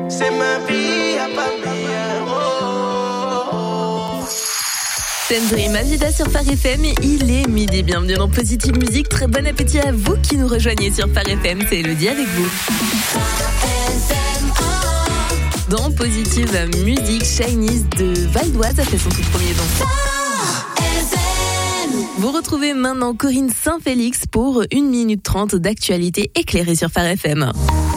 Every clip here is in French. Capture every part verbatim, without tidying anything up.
C'est ma vie à pas meilleur. Sandrine Mavida sur Phare F M, il est midi. Bienvenue dans Positive Musique. Très bon appétit à vous qui nous rejoignez sur Phare F M. C'est Elodie avec vous. Dans Positive Musique, Chinese de Val d'Oise a fait son tout premier don. Vous retrouvez maintenant Corinne Saint-Félix pour une minute trente d'actualité éclairée sur Phare F M.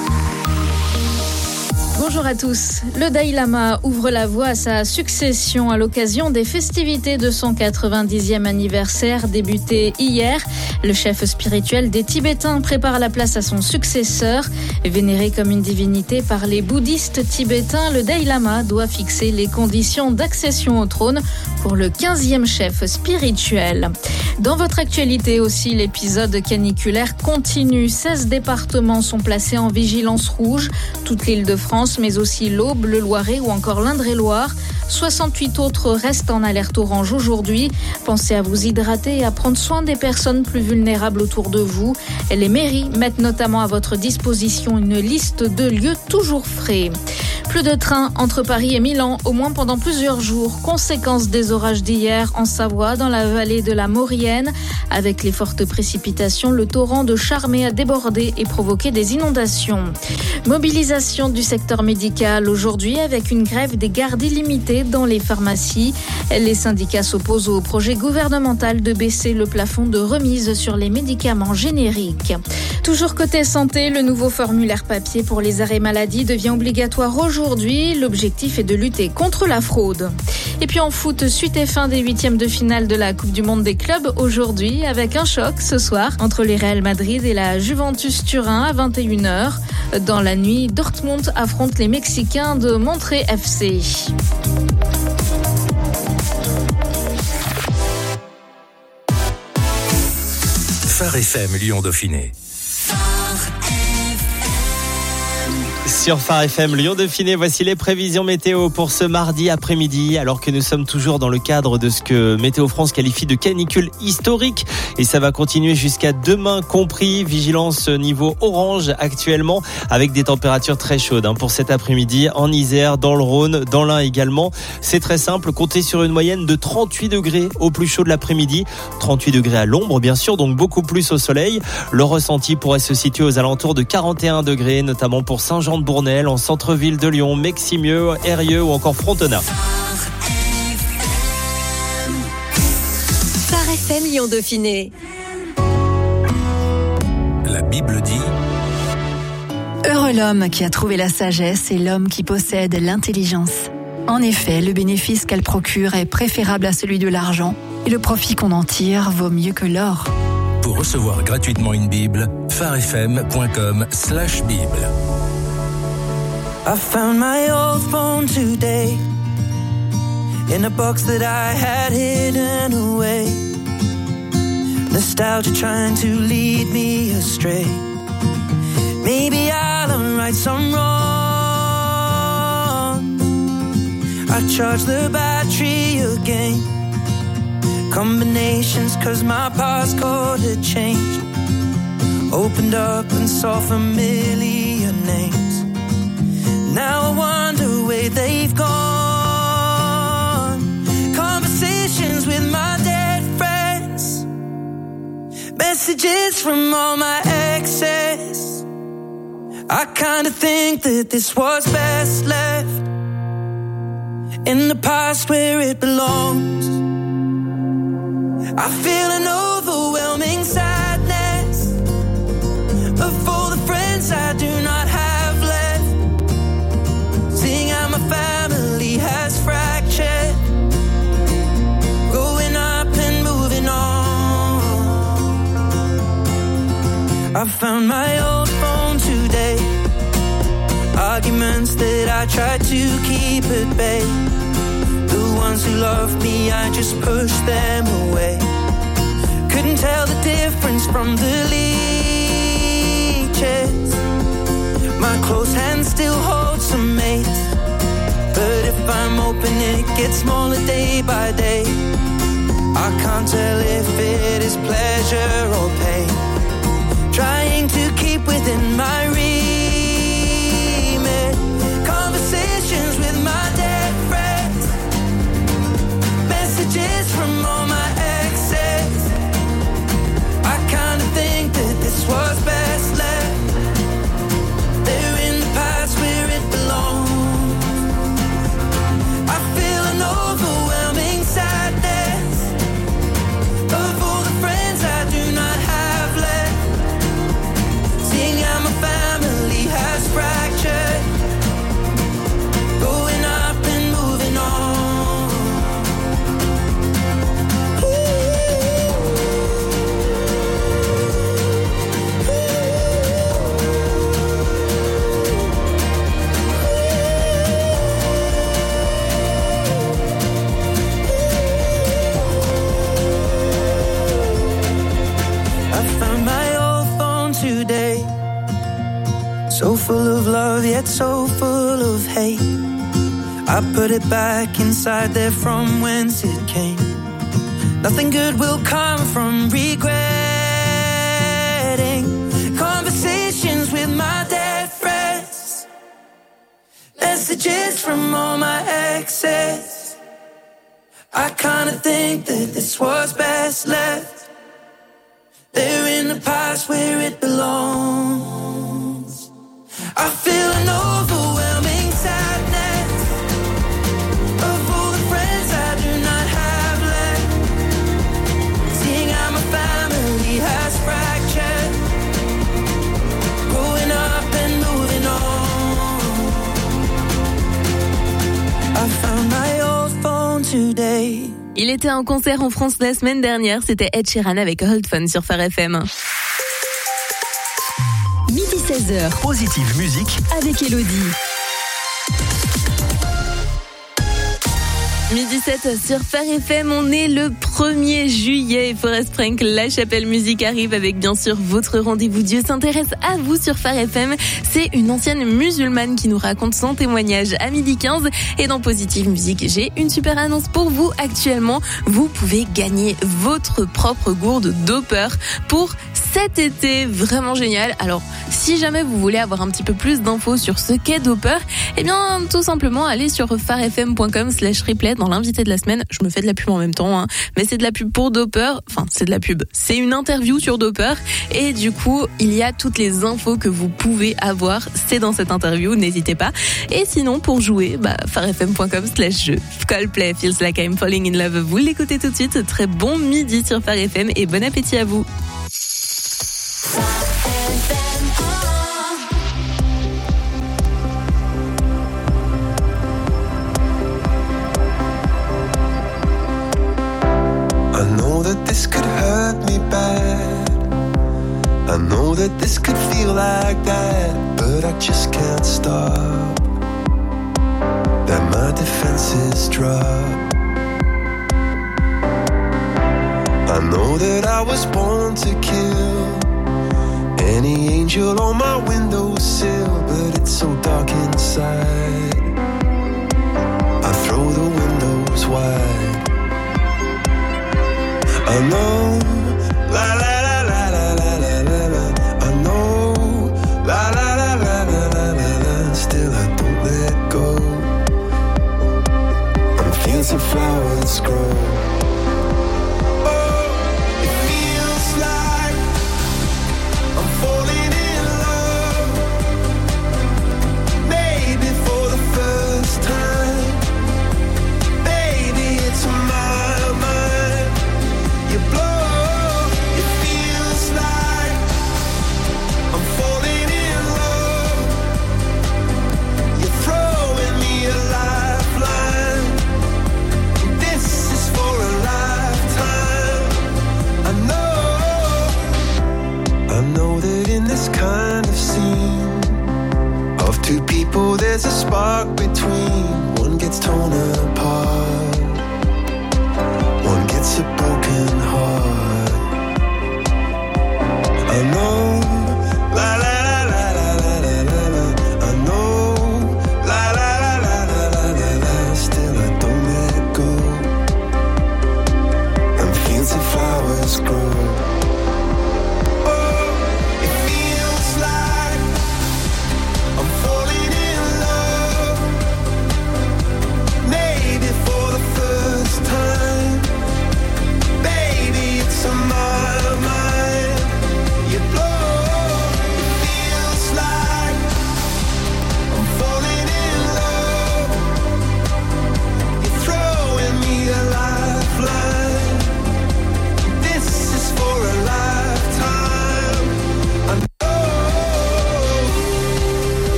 Bonjour à tous. Le Dalai Lama ouvre la voie à sa succession à l'occasion des festivités de son quatre-vingt-dixième anniversaire débuté hier. Le chef spirituel des Tibétains prépare la place à son successeur. Vénéré comme une divinité par les bouddhistes tibétains, le Dalai Lama doit fixer les conditions d'accession au trône pour le quinzième chef spirituel. Dans votre actualité aussi, l'épisode caniculaire continue. seize départements sont placés en vigilance rouge. Toute l'île de France, mais aussi l'Aube, le Loiret ou encore l'Indre-et-Loire. soixante-huit autres restent en alerte orange aujourd'hui. Pensez à vous hydrater et à prendre soin des personnes plus vulnérables autour de vous. Les mairies mettent notamment à votre disposition une liste de lieux toujours frais. Plus de trains entre Paris et Milan, au moins pendant plusieurs jours. Conséquence des orages d'hier en Savoie, dans la vallée de la Maurienne. Avec les fortes précipitations, le torrent de Charmey a débordé et provoqué des inondations. Mobilisation du secteur médical aujourd'hui avec une grève des gardes illimitées dans les pharmacies. Les syndicats s'opposent au projet gouvernemental de baisser le plafond de remise sur les médicaments génériques. Toujours côté santé, le nouveau formulaire papier pour les arrêts maladie devient obligatoire aujourd'hui. L'objectif est de lutter contre la fraude. Et puis en foot, suite et fin des huitièmes de finale de la Coupe du Monde des clubs aujourd'hui avec un choc ce soir entre les Real Madrid et la Juventus Turin à vingt et une heures. Dans la nuit, Dortmund affronte les Mexicains de Monterrey F C. Phare F M Lyon Dauphiné. Sur Phare F M Lyon Dauphiné, voici les prévisions météo pour ce mardi après-midi, alors que nous sommes toujours dans le cadre de ce que Météo France qualifie de canicule historique, et ça va continuer jusqu'à demain compris. Vigilance niveau orange actuellement, avec des températures très chaudes hein, pour cet après-midi en Isère, dans le Rhône, dans l'Ain également. C'est très simple, comptez sur une moyenne de trente-huit degrés au plus chaud de l'après-midi, trente-huit degrés à l'ombre bien sûr, donc beaucoup plus au soleil. Le ressenti pourrait se situer aux alentours de quarante et un degrés, notamment pour Saint-Jean-de-Bournel, en centre-ville de Lyon, Meximieux, Eyrieux ou encore Frontenat. Phare F M Lyon Dauphiné. La Bible dit: Heureux l'homme qui a trouvé la sagesse et l'homme qui possède l'intelligence. En effet, le bénéfice qu'elle procure est préférable à celui de l'argent, et le profit qu'on en tire vaut mieux que l'or. Pour recevoir gratuitement une Bible, pharefm point com slash Bible. I found my old phone today in a box that I had hidden away. Nostalgia trying to lead me astray. Maybe I'll unwrite some wrong. I charge the battery again. Combinations cause my passcode had changed. Opened up and saw familiar names. Now I wonder where they've gone. Conversations with my dead friends. Messages from all my exes. I kinda think that this was best left in the past where it belongs. I feel an overwhelming sadness of all the friends I do not have. My family has fractured, growing up and moving on. I found my old phone today. Arguments that I tried to keep at bay. The ones who loved me, I just pushed them away. Couldn't tell the difference from the leeches. My close hand still holds some mates. But if I'm open, it gets smaller day by day. I can't tell if it is pleasure or pain. Trying to keep within my remit. full of hate. I put it back inside there from whence it came. Nothing good will come from regretting conversations with my dead friends, messages from all my exes. I kinda think that this was best left there in the past where it belongs. I feel an overwhelming sadness of all the friends I do not have left, seeing how my family has fractured, growing up and moving on. I found my old phone today. Il était en concert en France la semaine dernière, c'était Ed Sheeran avec Hold Fun sur Phare F M. Midi seize heures. Positive musique Avec Elodie. Midi sept sur Phare F M, on est le premier juillet. Forest Frank, La Chapelle Musique arrive avec bien sûr votre rendez-vous Dieu s'intéresse à vous sur Phare F M. C'est une ancienne musulmane qui nous raconte son témoignage à midi quinze. Et dans Positive Musique, j'ai une super annonce pour vous actuellement. Vous pouvez gagner votre propre gourde Doper pour cet été. Vraiment génial. Alors, si jamais vous voulez avoir un petit peu plus d'infos sur ce qu'est Doper, eh bien, tout simplement, allez sur farefm.com slash replay dans l'invité de la semaine. Je me fais de la pub en même temps, hein. Mais c'est de la pub pour Doper. Enfin, c'est de la pub. C'est une interview sur Doper. Et du coup, il y a toutes les infos que vous pouvez avoir. C'est dans cette interview. N'hésitez pas. Et sinon, pour jouer, bah, farefm.com slash jeu. Coldplay, Feels Like I'm Falling in Love. Vous l'écoutez tout de suite. Très bon midi sur Phare F M et bon appétit à vous. I know that this could hurt me bad. I know that this could feel like that, but I just can't stop. That my defenses drop. I know that I was born to kill any angel on my windowsill, but it's so dark inside. I throw the windows wide. I know, la la la la la la la la la. I know, la la la la la la la la. Still I don't let go. And fields of flowers grow. Oh, it feels like I'm falling in love. Maybe for the first time. Baby, it's my mind. You blow, it feels like I'm falling in love. You're throwing me a lifeline. This is for a lifetime. I know, I know that in this kind of scene of two people there's a spark between. One gets torn apart, one gets a broken heart. I know, la la la la la la la la. I know, la la la la la la la la. Still I don't let go. And fields of flowers grow. Oh, it feels like I'm falling in love. Maybe for the first time. Baby, it's on my mind. You blow,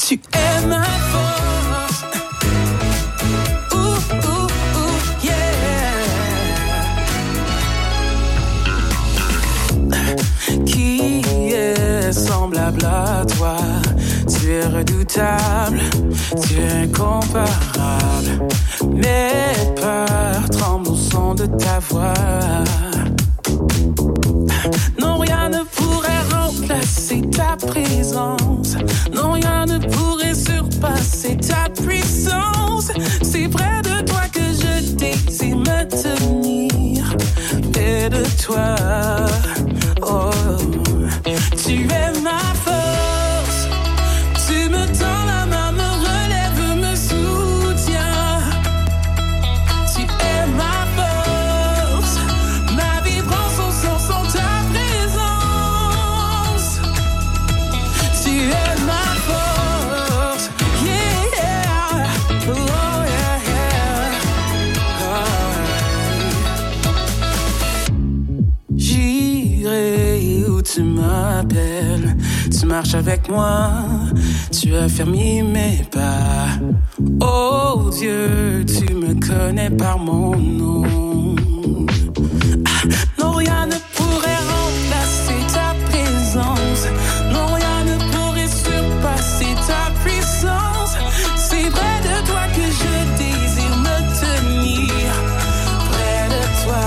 Tu es ma force. Ouh, ouh, ouh, yeah. Qui est semblable à toi? Tu es redoutable, tu es incomparable. Mes peurs tremblent au son de ta voix. Non, rien ne pourrait remplacer ta présence. Non, rien ne pourrait surpasser ta puissance. C'est près de toi que je désire me tenir. Près de toi, oh, tu es ma force. Tu me tends la main, me relève, me soutiens. Tu es ma force. Ma vie prend son sens sans ta présence. Tu es ma force. Yeah. Oh, yeah, yeah. Oh. J'irai où tu m'appelles. Tu marches avec moi, tu as fermé mes pas. Oh Dieu, tu me connais par mon nom. Ah, non, rien ne pourrait remplacer ta présence. Non, rien ne pourrait surpasser ta puissance. C'est près de toi que je désire me tenir. Près de toi.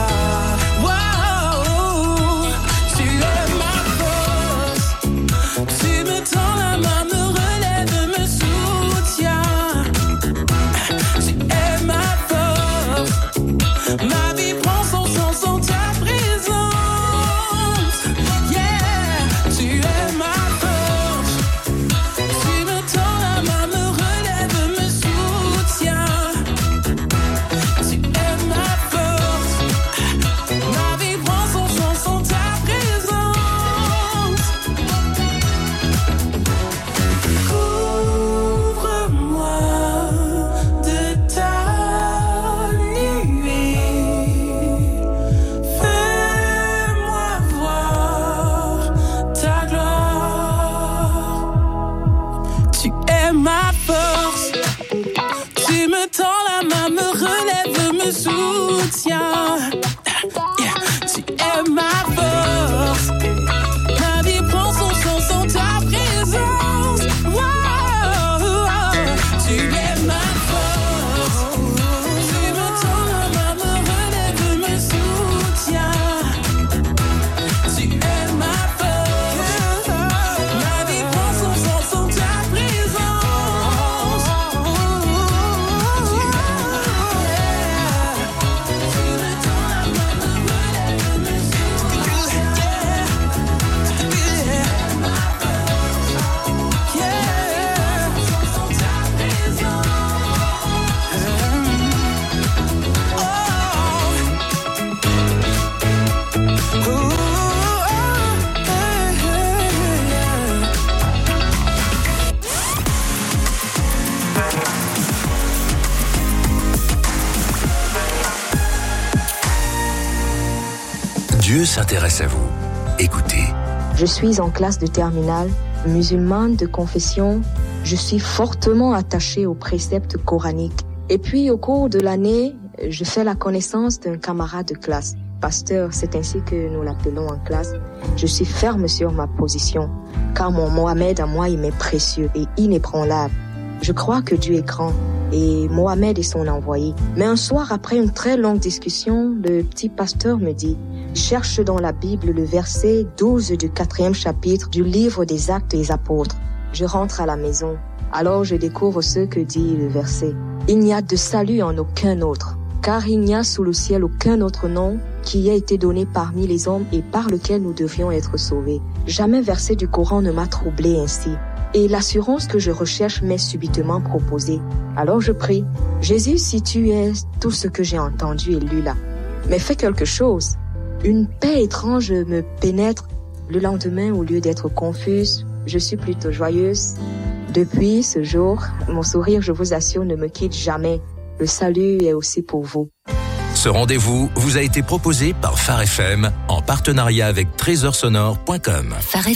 Dieu s'intéresse à vous. Écoutez. Je suis en classe de terminale, musulmane de confession. Je suis fortement attachée aux préceptes coraniques. Et puis, au cours de l'année, je fais la connaissance d'un camarade de classe. Pasteur, c'est ainsi que nous l'appelons en classe. Je suis ferme sur ma position, car mon Mohamed à moi, il m'est précieux et inébranlable. Je crois que Dieu est grand et Mohamed est son envoyé. Mais un soir, après une très longue discussion, le petit pasteur me dit « Cherche dans la Bible le verset douze du quatrième chapitre du livre des Actes des Apôtres. » Je rentre à la maison. Alors je découvre ce que dit le verset. « Il n'y a de salut en aucun autre, car il n'y a sous le ciel aucun autre nom qui ait été donné parmi les hommes et par lequel nous devions être sauvés. » Jamais verset du Coran ne m'a troublé ainsi. Et l'assurance que je recherche m'est subitement proposée. Alors je prie, Jésus, si tu es tout ce que j'ai entendu et lu là, mais fais quelque chose. Une paix étrange me pénètre. Le lendemain, au lieu d'être confuse, je suis plutôt joyeuse. Depuis ce jour, mon sourire, je vous assure, ne me quitte jamais. Le salut est aussi pour vous. Ce rendez-vous vous a été proposé par Phare F M en partenariat avec trésor sonore point com. Phare F M,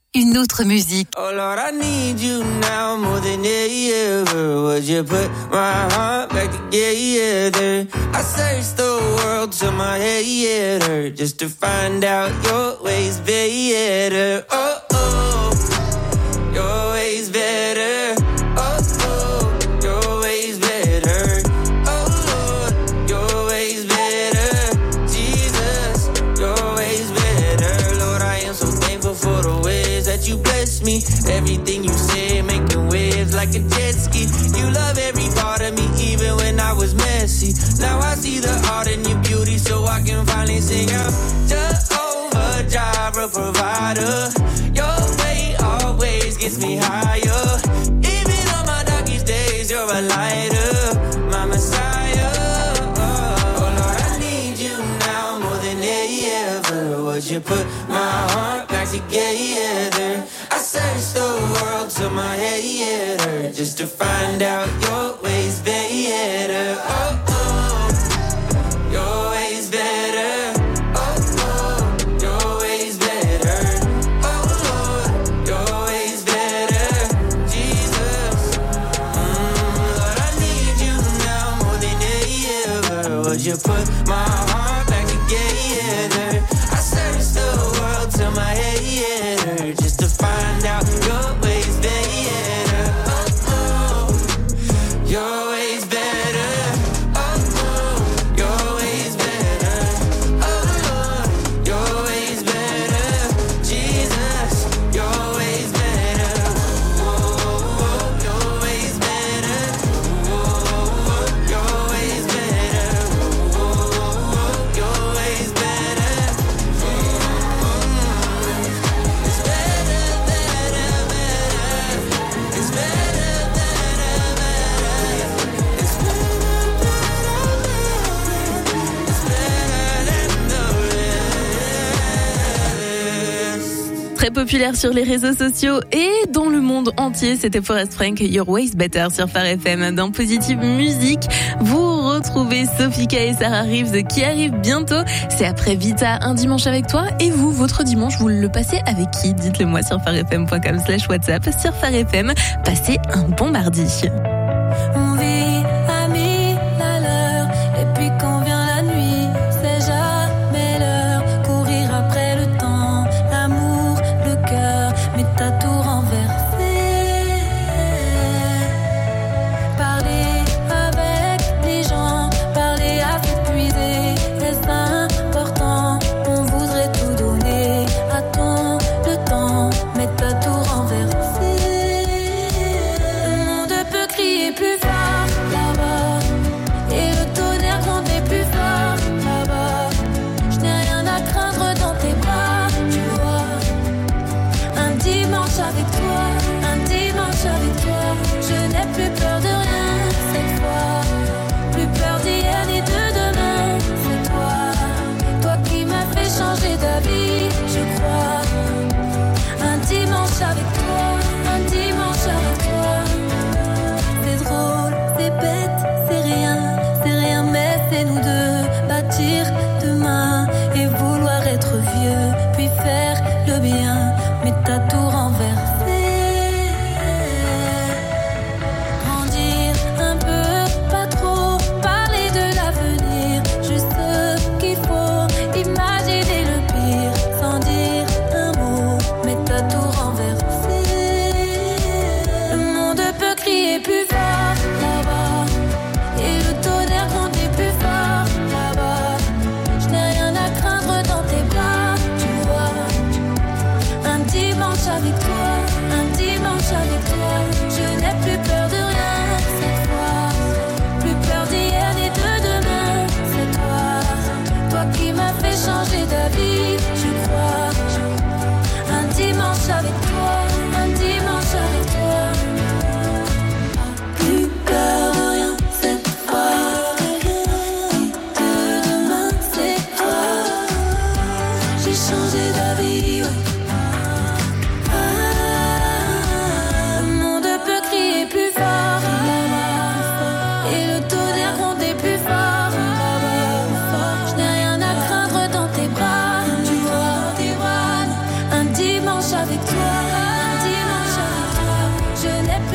une autre musique. Oh Lord, I need you now more than ever. Would you put my heart back together? I searched the world till my head hurt just to find out your ways better. Oh oh, your ways better. Oh oh, your ways better. Oh Lord, your ways better. Jesus, your ways better. Lord, I am so thankful for the ways that you bless me. Everything you say making waves like a jet ski. You love every part of me even when I was messy. Now I see the art in your beauty so I can finally sing out Jehovah Jireh provider. Your way always gets me higher. Even on my darkest days you're a lighter, my Messiah. Oh Lord, I need you now more than ever. Would you put my heart back together? I searched the world till my head hurt just to find out your ways better. Oh oh, your ways better. Oh oh, your ways better. Oh Lord, your ways better. Jesus, mm, Lord, I need you now more than ever. Would you put my heart back together? I searched the world till my head hurt just to find out your ways better. Oh oh, your ways better. Oh oh, your ways better. Oh Lord, your ways better. Jesus, your ways better. Oh, oh, your ways better. Oh, oh, your ways better. Oh, oh, your ways better. It's better, better, better. It's better, better, better. It's better, it's better than the rest. Très populaire sur les réseaux sociaux et dans le monde entier, c'était Forest Frank, Your Ways Better sur Phare F M. Dans Positive Musique, vous retrouvez Sophika et Sarah Reeves qui arrivent bientôt. C'est après Vita, un dimanche avec toi. Et vous, votre dimanche, vous le passez avec qui? Dites-le moi sur farfm.com slash WhatsApp. Sur Phare F M, passez un bon mardi. On vit à mille à l'heure, et puis quand vient la nuit, c'est jamais l'heure. Courir après le temps, l'amour, le cœur, mais t'as tout renversé. Parler avec les gens, parler à s'épuiser, c'est important. On voudrait tout donner à ton le temps, mais t'as tout renversé. Le monde peut crier plus fort là-bas, et le tonnerre gronder plus fort là-bas. Je n'ai rien à craindre dans tes bras, tu vois. Un dimanche avec toi, un dimanche avec toi. Je n'ai plus peur de rien cette fois, plus peur d'hier ni de demain. C'est toi, toi qui m'as fait changer d'avis, je crois. Un dimanche avec toi, un dimanche avec toi. C'est drôle, c'est bête, c'est rien, c'est rien, mais c'est nous deux. Bâtir demain et vouloir être vieux, puis faire le bien, mais t'as tout renversé. Grandir un peu, pas trop, parler de l'avenir, juste ce qu'il faut, imaginer le pire, sans dire un mot, mais t'as tout renversé. Le monde peut crier plus fort là-bas, et le tonnerre gronder plus fort là-bas. Je n'ai rien à craindre dans tes bras, tu vois. Un dimanche avec toi, un dimanche avec toi. Je n'ai plus peur de rien cette fois, plus peur d'hier ni de demain. C'est toi, toi qui m'as fait changer d'avis, je crois. Un dimanche avec toi, un dimanche avec toi. Plus peur de rien cette fois, de demain c'est toi. J'ai changé d'avis, ouais. Ah, le monde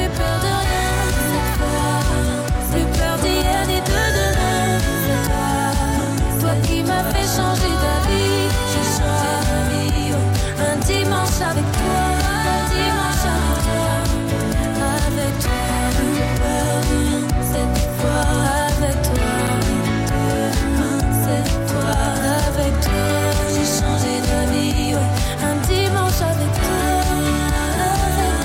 plus peur de rien cette fois. Plus peur d'hier ni de demain, c'est toi. Toi qui m'as fait changer d'avis. J'ai changé d'avis, oh. Un dimanche avec toi, un dimanche avec toi. Avec toi, plus peur de rien cette fois. Avec toi, cette fois. Avec toi, j'ai changé d'avis, ouais. Un dimanche avec toi, avec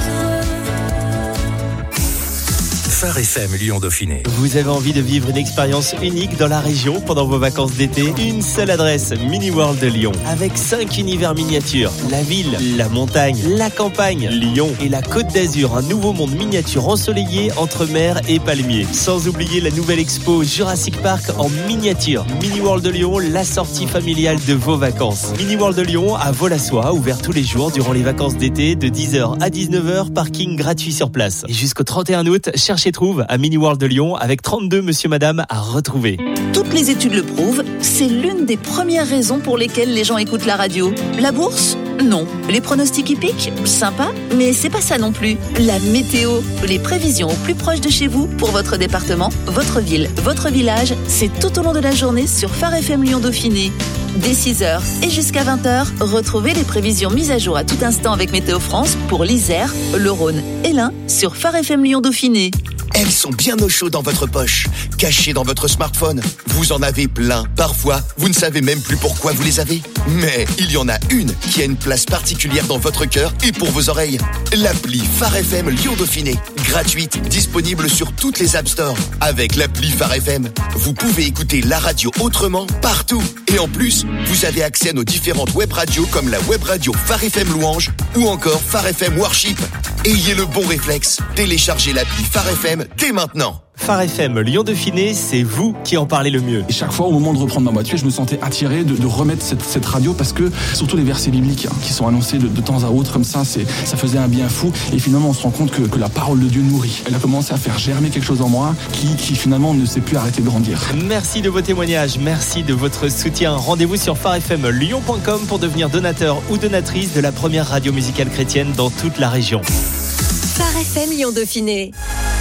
toi. Phare F M Lyon Dauphiné. Vous avez envie de vivre une expérience unique dans la région pendant vos vacances d'été? Une seule adresse, Mini World de Lyon. Avec cinq univers miniatures. La ville, la montagne, la campagne, Lyon et la Côte d'Azur. Un nouveau monde miniature ensoleillé entre mer et palmiers. Sans oublier la nouvelle expo Jurassic Park en miniature. Mini World de Lyon, la sortie familiale de vos vacances. Mini World de Lyon à Volassois, ouvert tous les jours durant les vacances d'été de dix heures à dix-neuf heures. Parking gratuit sur place. Et jusqu'au trente et un août, cherchez trouve à Mini World de Lyon avec trente-deux monsieur madame à retrouver. Toutes les études le prouvent, c'est l'une des premières raisons pour lesquelles les gens écoutent la radio. La bourse ? Non. Les pronostics hippiques ? Sympa, mais c'est pas ça non plus. La météo, les prévisions au plus proche de chez vous pour votre département, votre ville, votre village, c'est tout au long de la journée sur Phare F M Lyon Dauphiné. Dès six heures et jusqu'à vingt heures, retrouvez les prévisions mises à jour à tout instant avec Météo France pour l'Isère, le Rhône et l'Ain sur Phare F M Lyon Dauphiné. Elles sont bien au chaud dans votre poche, cachées dans votre smartphone. Vous en avez plein. Parfois, vous ne savez même plus pourquoi vous les avez. Mais il y en a une qui a une place particulière dans votre cœur et pour vos oreilles. L'appli Phare F M Lyon Dauphiné. Gratuite, disponible sur toutes les App Store. Avec l'appli Phare F M, vous pouvez écouter la radio autrement partout. Et en plus, vous avez accès à nos différentes web radios comme la web radio Phare F M Louange ou encore Phare F M Worship. Ayez le bon réflexe. Téléchargez l'appli Phare F M dès maintenant. Phare F M Lyon Dauphiné, c'est vous qui en parlez le mieux. Et chaque fois, au moment de reprendre ma voiture, je me sentais attiré de, de remettre cette, cette radio parce que, surtout les versets bibliques hein, qui sont annoncés de, de temps à autre comme ça, c'est, ça faisait un bien fou. Et finalement, on se rend compte que, que la parole de Dieu nourrit. Elle a commencé à faire germer quelque chose en moi qui, qui finalement ne s'est plus arrêté de grandir. Merci de vos témoignages, merci de votre soutien. Rendez-vous sur phare f m lyon point com pour devenir donateur ou donatrice de la première radio musicale chrétienne dans toute la région. Phare F M Lyon Dauphiné.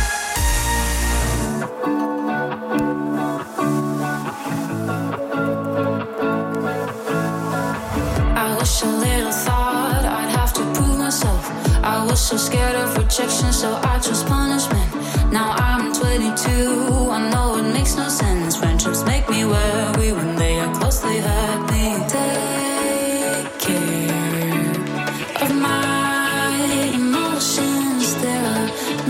So scared of rejection, so I chose punishment. Now I'm twenty-two, I know it makes no sense. Friendships make me worry when they are close, they hurt me. Take care of my emotions, they're a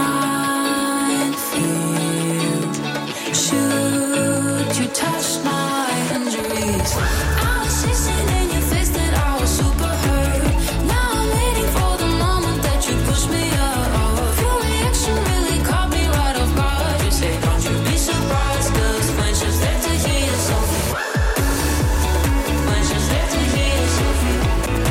minefield. Should you touch my injuries? I was chasing in your face that I was super hurt. Now I'm waiting for the moment that you push me up. Your reaction really caught me right off guard. You say, don't you be surprised, cause when she's there to hear you, Sophie. When she's there to hear you, Sophie.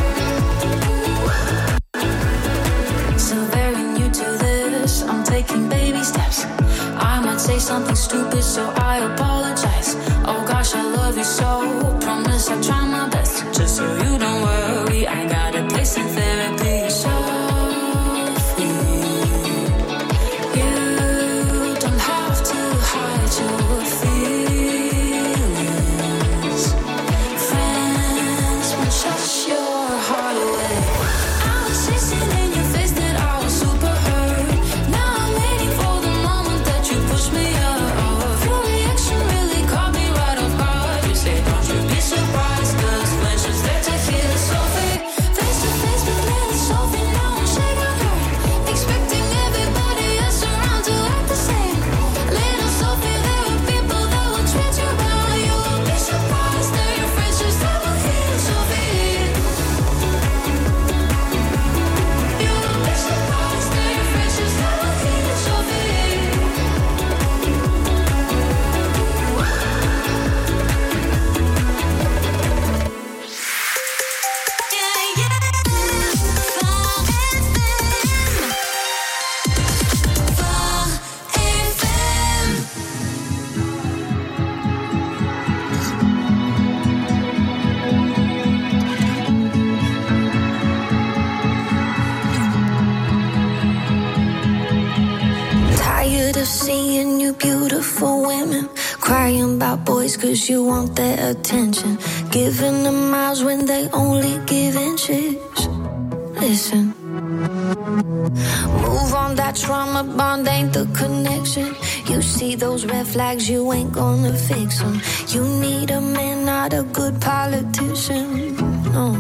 So very new to this, I'm taking baby steps. I might say something stupid, so I apologize. Oh gosh, I love you so. Promise I'll try my best. Just so you don't worry, I got a place in therapy. Sophie, you don't have to hide your feelings. Friends won't shut your heart away. I was chasing in your face that I was super hurt. Now I'm waiting for the moment that you push me up. Your reaction Tired of seeing you beautiful women crying about boys cause you want their attention, giving them miles when they only give inches. Listen, move on, that trauma bond ain't the connection. You see those red flags, you ain't gonna fix them. You need a man, not a good politician. No.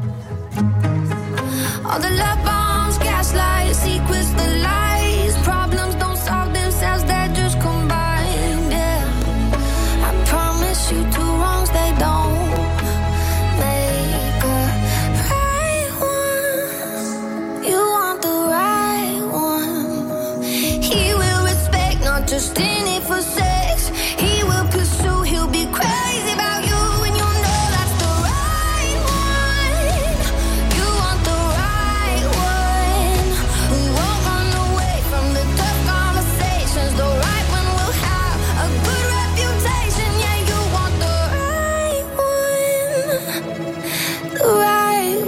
All the love bombs, gaslight, secrets, the lies. Problems don't solve themselves, they're just combined, yeah. I promise you two wrongs, they don't make a right one. You want the right one. He will respect, not just in it for sex. He will pursue, he'll be crazy about you. And you know that's the right one. You want the right one, who won't run away from the tough conversations. The right one will have a good reputation. Yeah, you want the right one, the right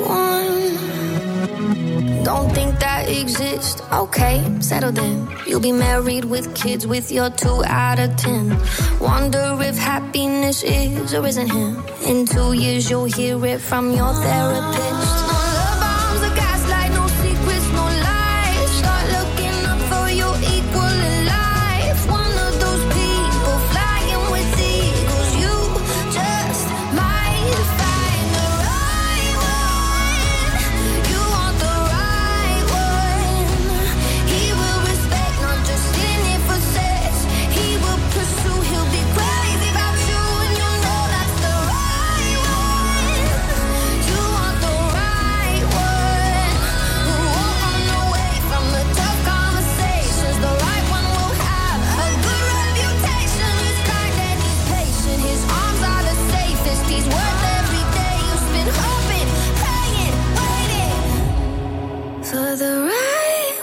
one. Don't think that exists. Okay, settle then. You'll be married with kids with your two out of ten. Wonder if happiness is or isn't him. In two years you'll hear it from your therapist. No love bombs or gaslight, no secrets, no lies. Start looking up for your equal in life. One of those people flying with eagles. You just might find the right one. You want the right one. He will respect, not just in it for sex. He will pursue, he'll be crazy about you. And you know that's the right one. You want the right one, who won't run away from the tough conversations. The right one will have a good reputation. He's kind and he's patient. His arms are the safest. He's worth every day you spend hoping, praying, waiting for the right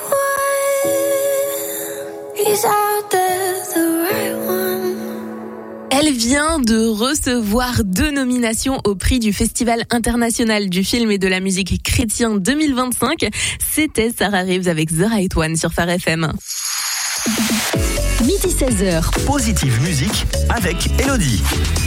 one. He's out there, the right one. Elle vient de recevoir deux nominations au prix du Festival international du film et de la musique chrétien deux mille vingt-cinq. C'était Sarah Reeves avec The Right One sur Phare F M. midi seize heures. Positive Musique avec Elodie.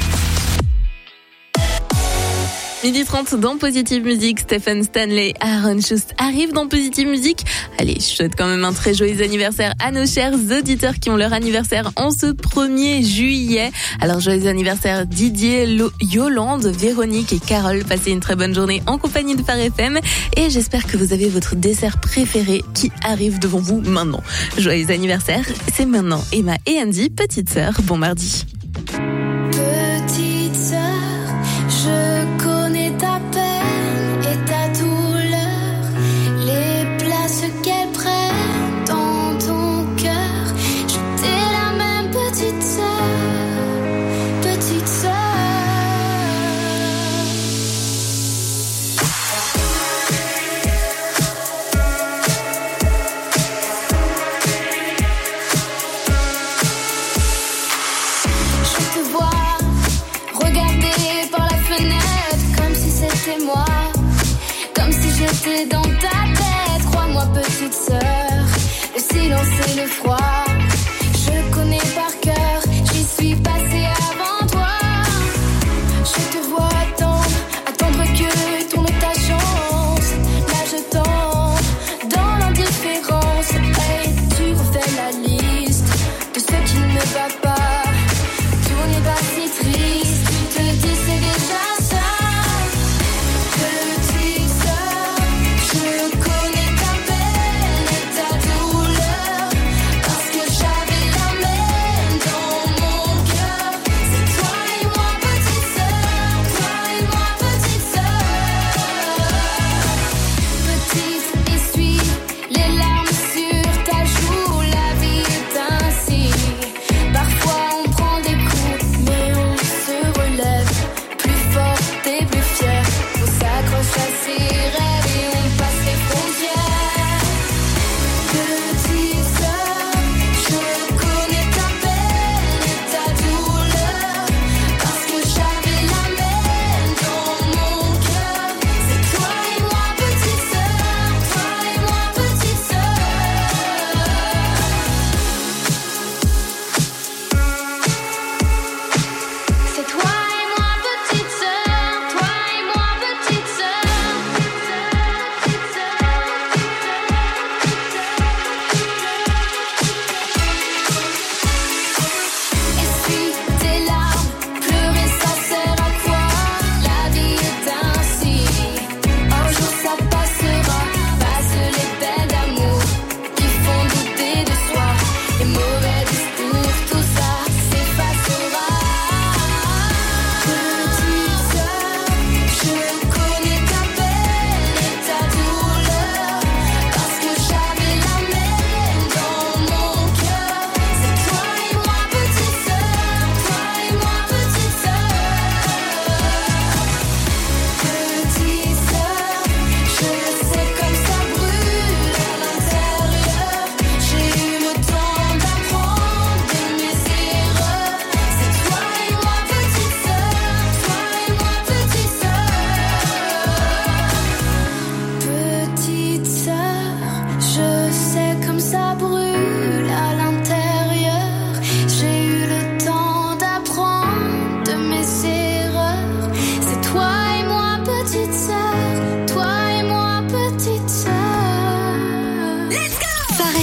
midi trente dans Positive Musique, Stephen Stanley, Aaron Schust arrivent dans Positive Musique. Allez, je souhaite quand même un très joyeux anniversaire à nos chers auditeurs qui ont leur anniversaire en ce premier juillet. Alors joyeux anniversaire Didier, Lo- Yolande, Véronique et Carole. Passez une très bonne journée en compagnie de Phare F M et j'espère que vous avez votre dessert préféré qui arrive devant vous maintenant. Joyeux anniversaire, c'est maintenant Emma et Andy, petite sœur. Bon mardi. Petite sœur, je connais ta peine et ta douleur, les places qu'elles prennent dans ton cœur. Je t'ai la même petite sœur, petite sœur. Je te vois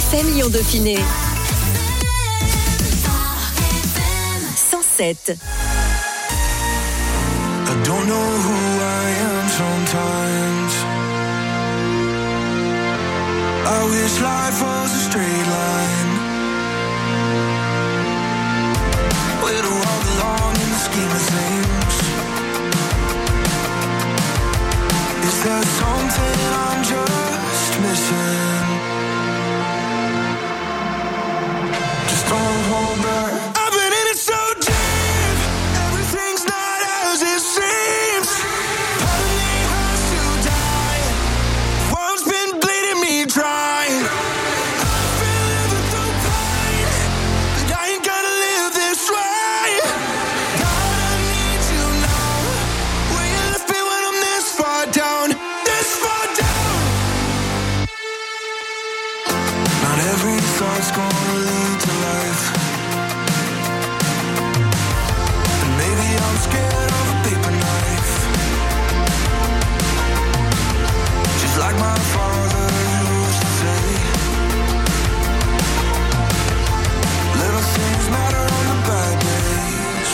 F M Lyon Dauphiné. cent sept. I don't know who I am sometimes. I wish life was a straight line. Where do I belong in the scheme of things? Is there something I'm just missing? Just don't hold back. I've been in it so deep. Everything's not as it seems. Part of me has to die. World's been bleeding me dry. I've been living through pain, but I ain't gonna live this way. God, I need you now. Will you lift me when I'm this far down? This far down. Not every thought's gonna lead to life. And maybe I'm scared of a paper knife. Just like my father used to say, little things matter on the bad days.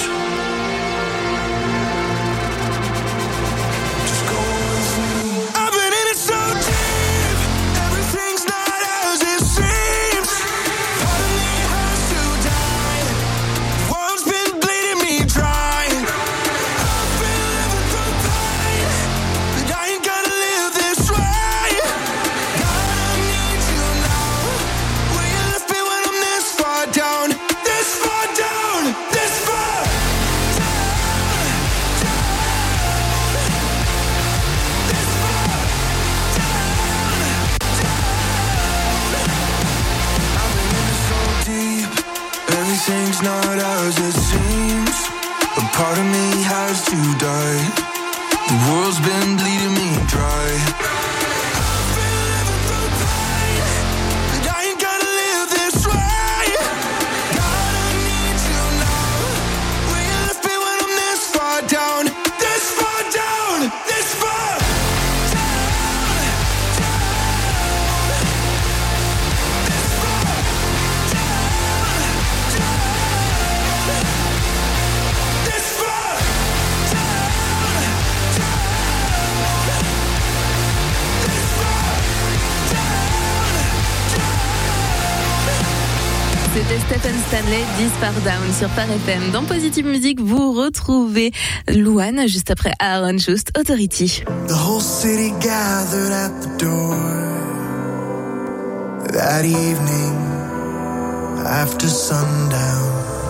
Just go with me. I've been in it so deep. Everything's not as it seems. Part of me has to die. World's been bleeding me dry. I've been living through pain, but I ain't gonna live this way. God, I need you now. Will you lift me when I'm this far down? This far down. This far down. This far I've been in it so deep. Everything's not as it seems. A part of me has to die. The world's been bleeding me dry. I've been living through pain, but I ain't gonna live this way. God, I need you now. Will you lift me when I'm this far down? This far down. This far C'était Stephen Stanley, dix par Down sur Phare F M. Dans Positive Musique, vous retrouvez Louane juste après Aaron Just, Authority. The whole city gathered at the door that evening after sundown.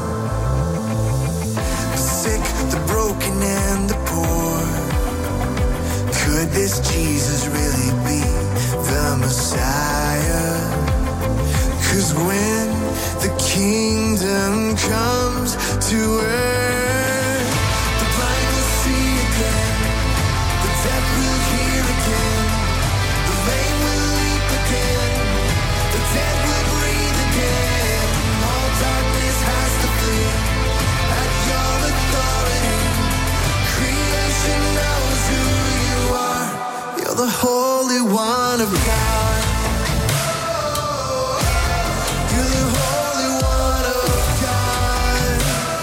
The sick, the broken, and the poor. Could this Jesus really be the Messiah? 'Cause when the kingdom comes to earth, the blind will see again, the deaf will hear again, the lame will leap again, the dead will breathe again. All darkness has to flee at your authority. Creation knows who you are. You're the Holy One of God. You're the Holy One of God.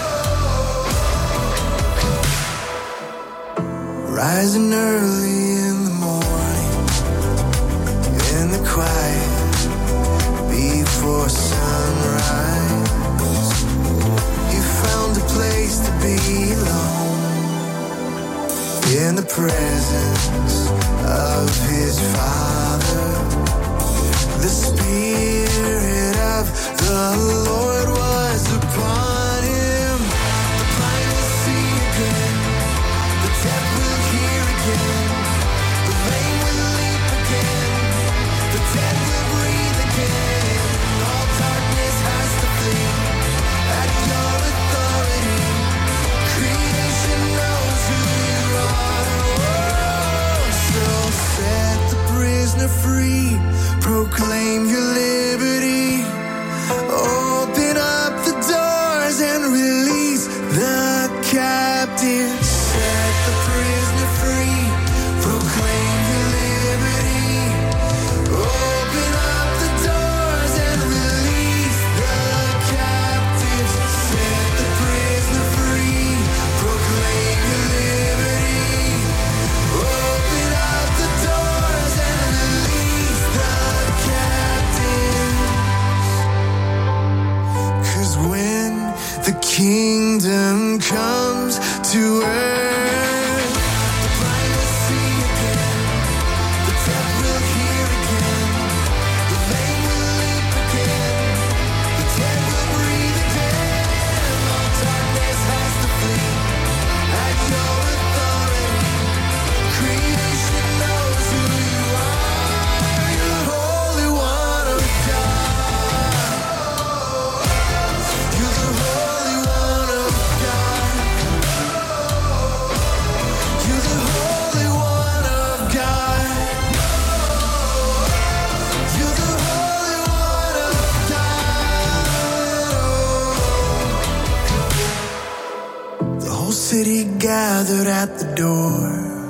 Rising early in the morning, in the quiet, before sunrise, you found a place to be alone, in the presence of his Father. The Spirit of the Lord was upon him. The blind will see again, the deaf will hear again, the lame will leap again, the dead will breathe again. All darkness has to flee at your authority. Creation knows who you are. Oh, so set the prisoner free, proclaim your liberty. kingdom comes to earth. The blind will see again, the deaf will hear again, the lame will leap again, the dead will breathe again. All darkness has to flee at your authority. Creation knows who you are. You're the Holy One of God. You're the Holy One of God. You're the Holy One of God. You're the Holy One of God. The whole city gathered at the door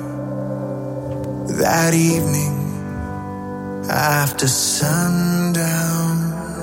that evening after sundown.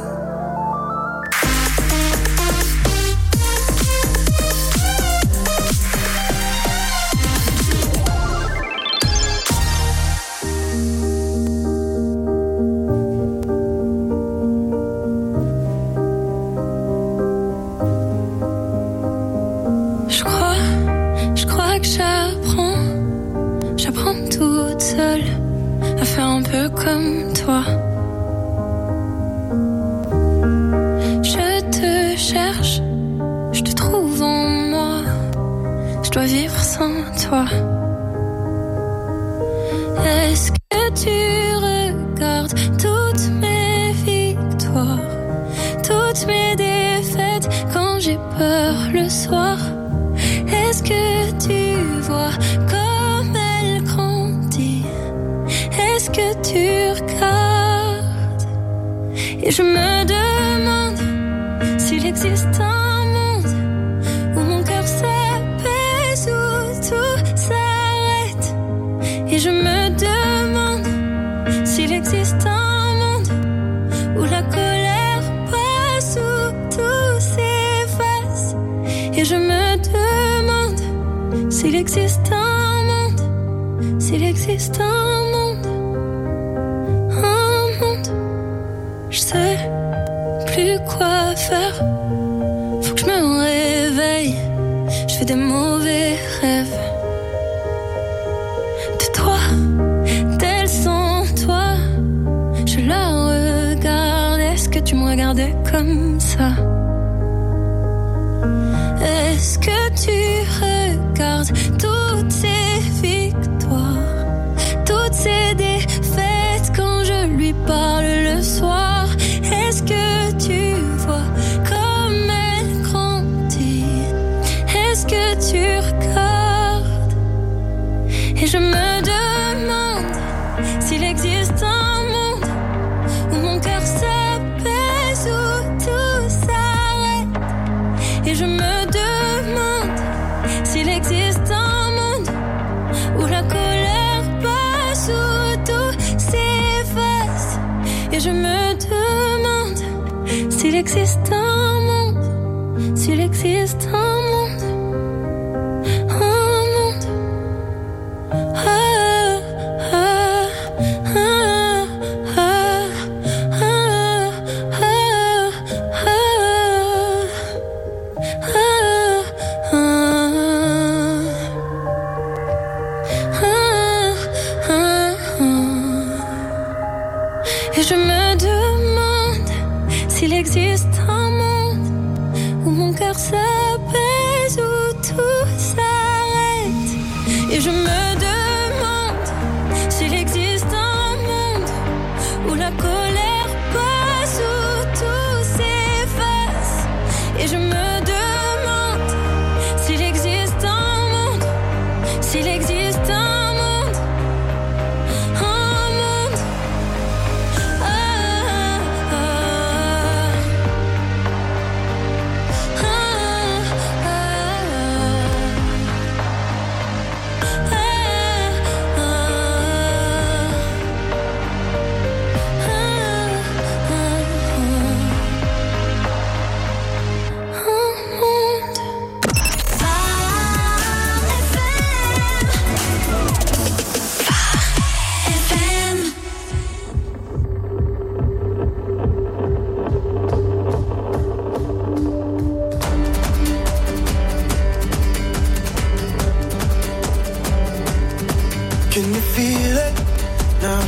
Je crois, je crois que j'apprends, j'apprends toute seule à faire un peu comme toi. Je te cherche, je te trouve en moi, je dois vivre sans toi. Est-ce que tu regardes toutes mes victoires, toutes mes défaites quand j'ai peur le soir? Est-ce que tu vois comme elle grandit? Est-ce que tu regardes? Et je me demande s'il existe un monde où mon cœur s'apaise, où tout s'arrête. Et je me demande s'il existe un monde où la colère passe, où tout s'efface. Et je me demande s'il existe un monde, s'il existe un monde, un monde. Je sais plus quoi faire, faut que je me réveille, je fais des mauvais rêves. De toi, tel sans toi, je la regarde, est-ce que tu me regardais comme ça? Est-ce que tu regardes toutes ces victoires, toutes ces défaites quand je lui parle le soir? Est-ce que tu vois comme elle grandit? Est-ce que tu regardes? Et je me demande s'il existe un monde où mon cœur s'apaise, où tout s'arrête. Et je me demande s'il existe un monde où la colère passe, où tout s'efface. Et je me demande s'il existe un monde, s'il existe un monde, un monde. Ah, ah, ah, ah, ah, ah, Et je me demande s'il existe un monde où mon cœur s'apaise, où tout s'arrête. Et je me demande s'il existe un monde où la colère passe, où tout s'efface. Et je me demande s'il existe un monde, s'il existe un monde, un monde. Ah, ah, ah.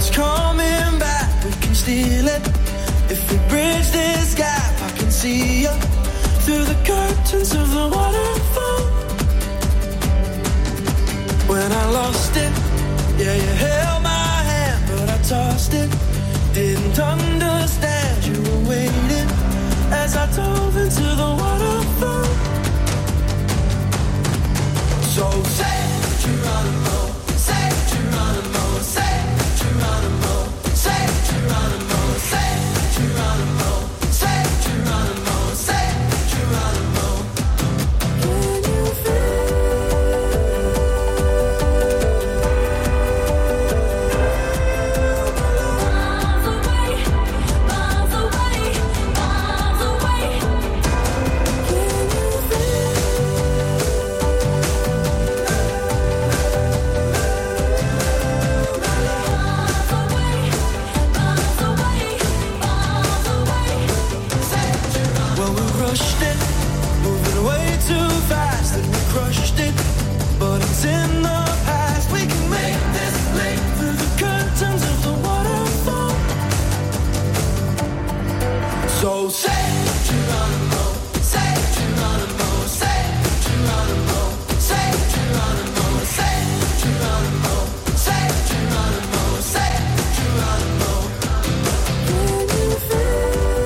it's coming back, we can steal it. If we bridge this gap, I can see you through the curtains of the waterfall. When I lost it, yeah, you held my hand, but I tossed it. Didn't understand you were waiting as I dove into the waterfall. So say Geronimo, say Geronimo, say Geronimo, say Geronimo, say Geronimo, say Geronimo, say Geronimo. Can you feel? Crushed it, but it's in the past. We can make this leap through the curtains of the waterfall. So say Geronimo, say Geronimo, say Geronimo, say Geronimo, say Geronimo, say Geronimo, say Geronimo. Can you feel?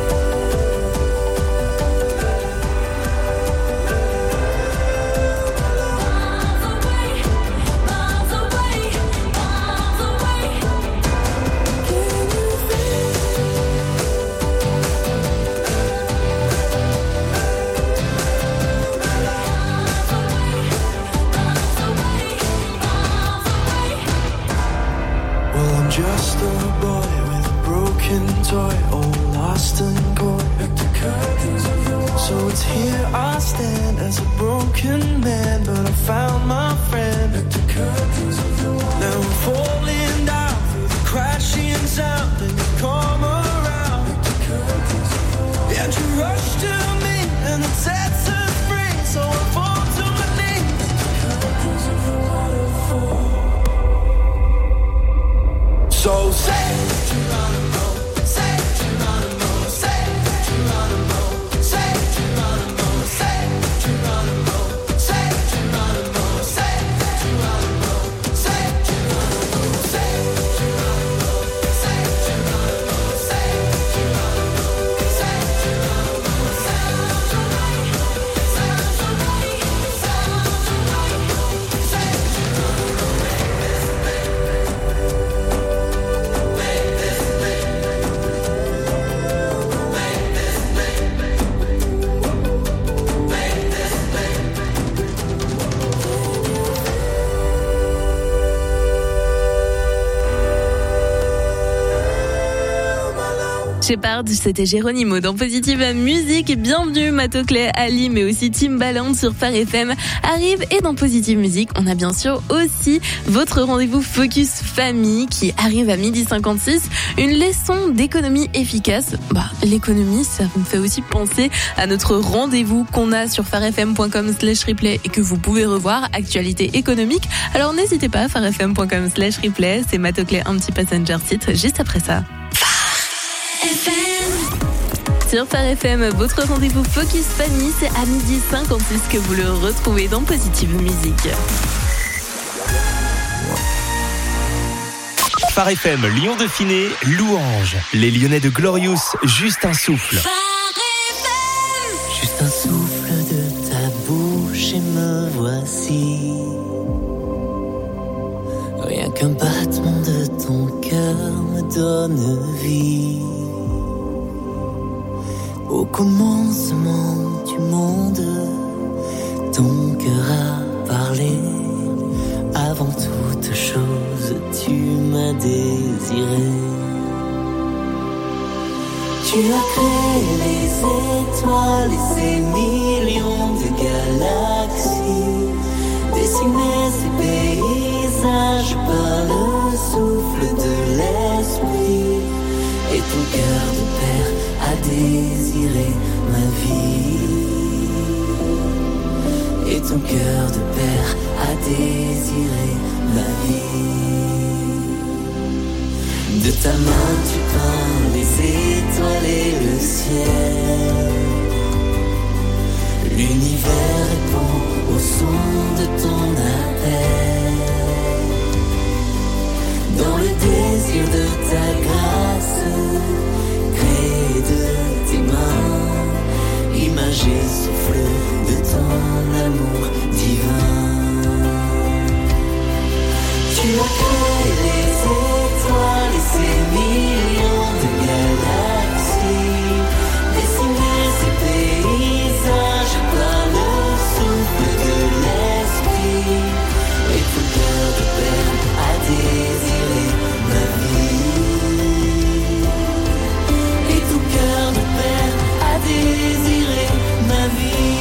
Just a boy with a broken toy, all lost and coy. So it's here I stand as a broken man, but I found my friend. Now I'm falling down through the crashing sound, and you come around. And you rush to me, and it sets us free. So I fall to my knees. So say Geronimo, say Geronimo, say Geronimo, say Geronimo, say Geronimo, say Geronimo, say Geronimo, say Geronimo, say Geronimo, say Geronimo, say Geronimo, say Geronimo, sounds right, sounds right, sounds right, say Geronimo, make this thing. Shepard, c'était Geronimo dans Positive Musique. Bienvenue Matoclé, Ali, mais aussi Timbaland sur Phare F M arrive. Et dans Positive Musique, on a bien sûr aussi votre rendez-vous Focus Famille qui arrive à midi cinquante-six. Une leçon d'économie efficace. Bah, l'économie, ça me fait aussi penser à notre rendez-vous qu'on a sur pharefm.com slash replay et que vous pouvez revoir, actualité économique. Alors n'hésitez pas, pharefm.com slash replay. C'est Matoclé, un petit passenger seat juste après ça. Sur Phare F M, votre rendez-vous Focus Famille, c'est à midi cinquante-six que vous le retrouvez dans Positive Musique. Phare F M, Lyon Dauphiné, Louange. Les Lyonnais de Glorious, juste un souffle. Juste un souffle de ta bouche et me voici. Rien qu'un battement de ton cœur me donne vie. Au commencement du monde, ton cœur a parlé. Avant toute chose, tu m'as désiré. Tu as créé les étoiles et ces millions de galaxies, dessiné ces paysages par le souffle de l'esprit. Et ton cœur de père a désiré ma vie. Et ton cœur de père a désiré ma vie. De ta main tu peins les étoiles et le ciel. L'univers répond au son de ton appel. Dans le désir de ta grâce, créé de tes mains, image et souffle de ton amour divin. Tu as créé les étoiles et ces millions de galaxies, dessiné ces paysages par le souffle de l'esprit, et tout cœur de père a désiré ma vie, et tout cœur de père a désiré ma vie.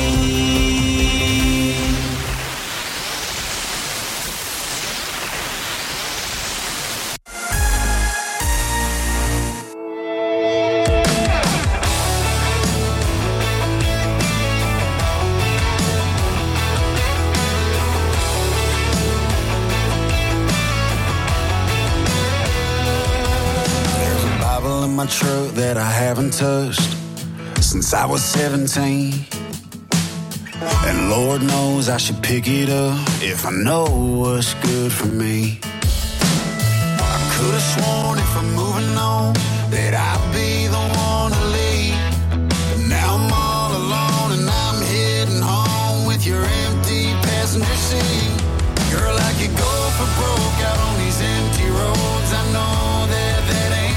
My truck that I haven't touched since I was seventeen, and Lord knows I should pick it up if I know what's good for me. I could have sworn if I'm moving on that I'd be the one to lead, but now I'm all alone and I'm heading home with your empty passenger seat. Girl, I could go for broke out on these empty roads. I know that that ain't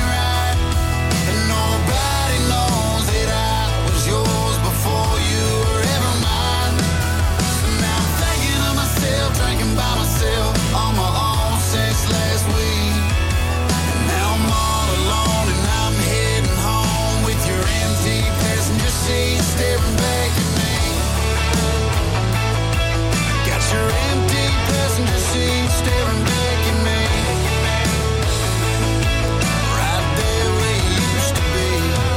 on my own since last week, and now I'm all alone and I'm heading home with your empty passenger seat staring back at me. Got your empty passenger seat staring back at me, right there where you used to be.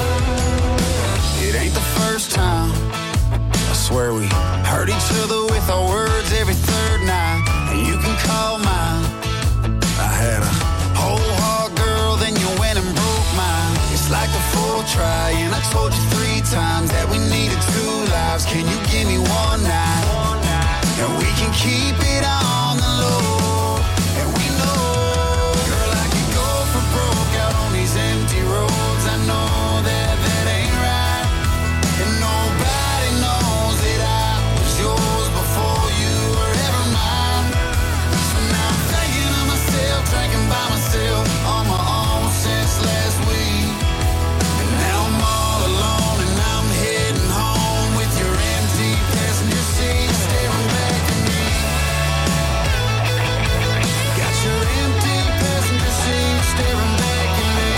It ain't the first time, I swear we hurt each other with our words every third night. You can call mine. I had a whole heart, girl, then you went and broke mine. It's like a full try, and I told you three times that we needed two lives. Can you give me one night? And we can keep it on the low. And we know, girl, I could go for broke out on these empty roads. I know that that ain't right, and nobody knows that I was yours before you were ever mine. Drinking by myself on my own since last week, and now I'm all alone and I'm heading home with your empty passenger seat staring back at me. Got your empty passenger seat staring back at me.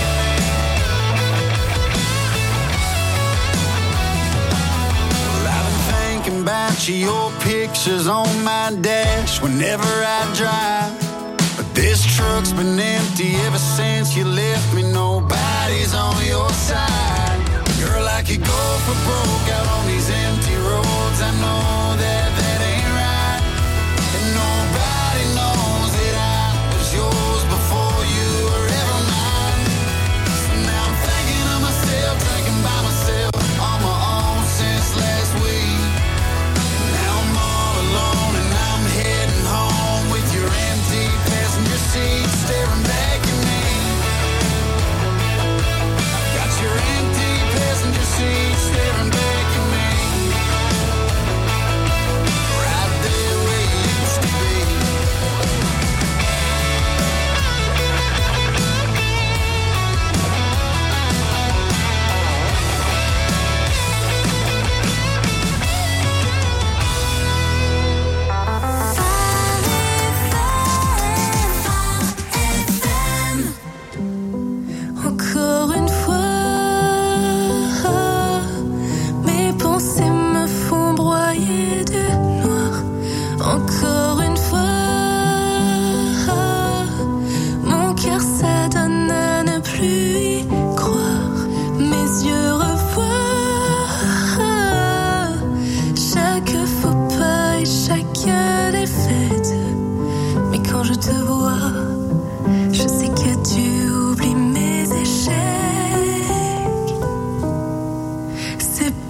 Well, I've been thinking about you, your pictures on my dash whenever I drive. This truck's been empty ever since you left me. Nobody's on your side. Girl, I could go for broke out on these empty roads. I know that that ain't right, and nobody knows that I was yours before you were ever mine. So now I'm thinking of myself, drinking by myself on my own since last week. And now I'm all alone and I'm heading home with your empty passenger seat staring back at me. Got your empty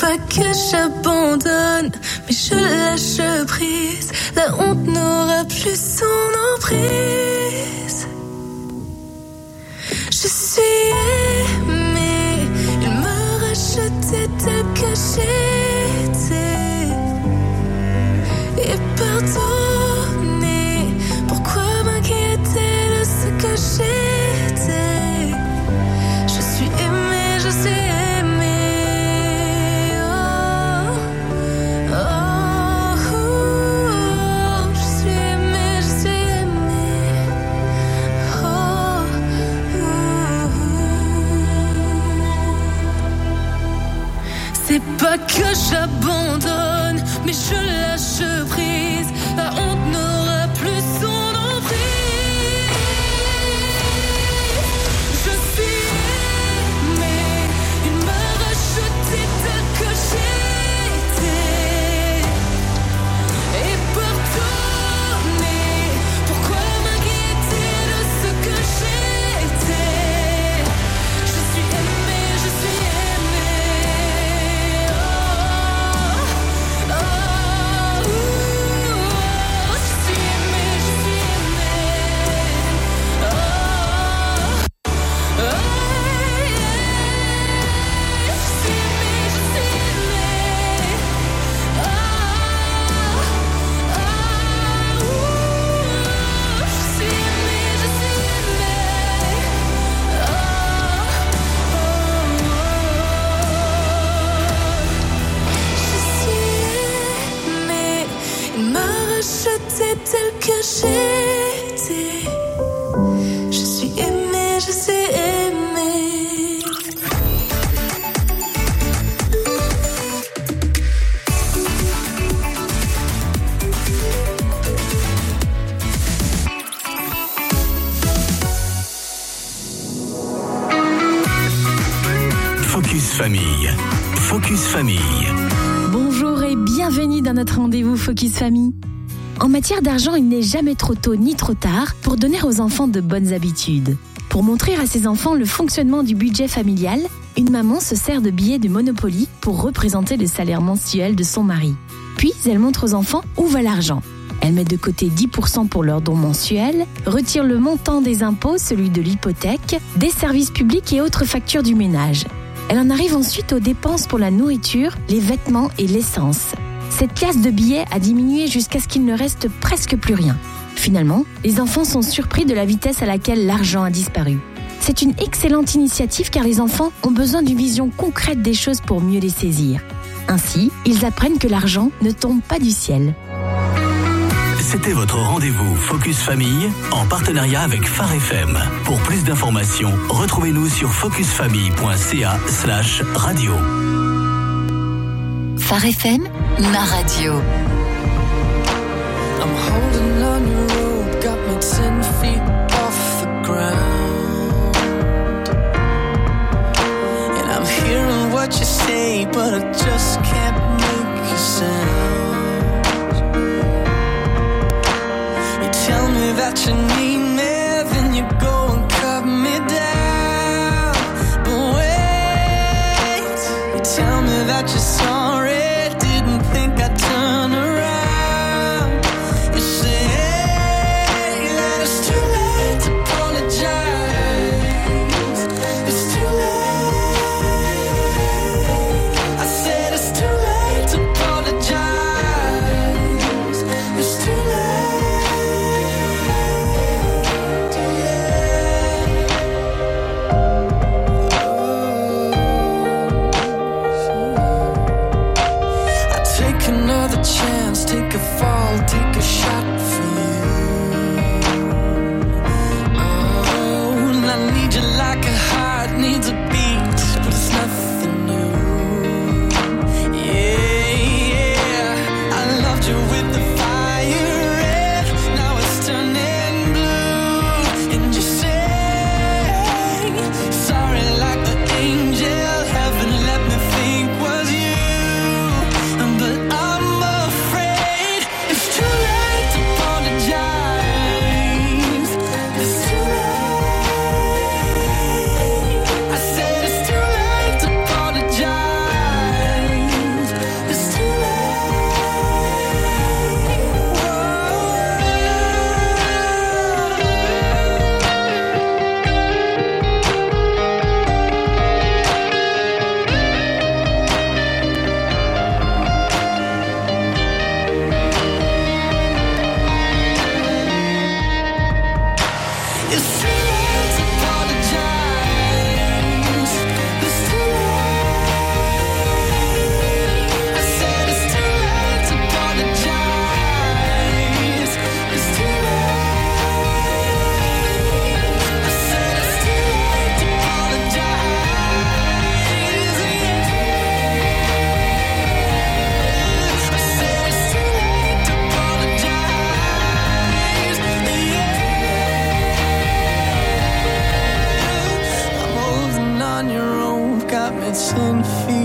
pas que j'abandonne, mais je lâche prise. La honte n'aura plus son emprise. Je suis aimée, il m'a racheté tel que j'étais. Et pardonné, pourquoi m'inquiéter de ce que j'étais? Je suis aimée, je suis aimée. Oh, oh, oh, je suis aimée, je suis aimée. Oh, oh, oh. C'est pas que j'abandonne, mais je lâche prise. La honte n'aura plus son emprise. Je suis aimée, il m'a racheté tel que j'étais. Et pardonné, pourquoi m'inquiéter de ce que j'étais? Je suis aimée, je suis aimée. Oh, oh, oh, je suis aimée, je suis aimée. Oh, oh, je suis aimée, je suis aimée. Oh, oh, je suis aimée, je suis aimée. Je suis aimée, il m'a racheté tel que j'étais. Je suis aimée, je suis aimée. Focus Famille. Focus Famille. Bonjour et bienvenue dans notre rendez-vous Focus Famille. En matière d'argent, il n'est jamais trop tôt ni trop tard pour donner aux enfants de bonnes habitudes. Pour montrer à ses enfants le fonctionnement du budget familial, une maman se sert de billets de Monopoly pour représenter le salaire mensuel de son mari. Puis, elle montre aux enfants où va l'argent. Elle met de côté dix pour cent pour leurs dons mensuels, retire le montant des impôts, celui de l'hypothèque, des services publics et autres factures du ménage. Elle en arrive ensuite aux dépenses pour la nourriture, les vêtements et l'essence. Cette classe de billets a diminué jusqu'à ce qu'il ne reste presque plus rien. Finalement, les enfants sont surpris de la vitesse à laquelle l'argent a disparu. C'est une excellente initiative car les enfants ont besoin d'une vision concrète des choses pour mieux les saisir. Ainsi, ils apprennent que l'argent ne tombe pas du ciel. C'était votre rendez-vous Focus Famille en partenariat avec Phare F M. Pour plus d'informations, retrouvez-nous sur focusfamille.ca slash radio. Phare F M, ma radio. I'm holding on your rope, got me ten feet off the ground. And I'm hearing what you say, but I just can't make a sound. You tell me that you need me, then you go and cut me down. But wait, you tell me that you're sorry.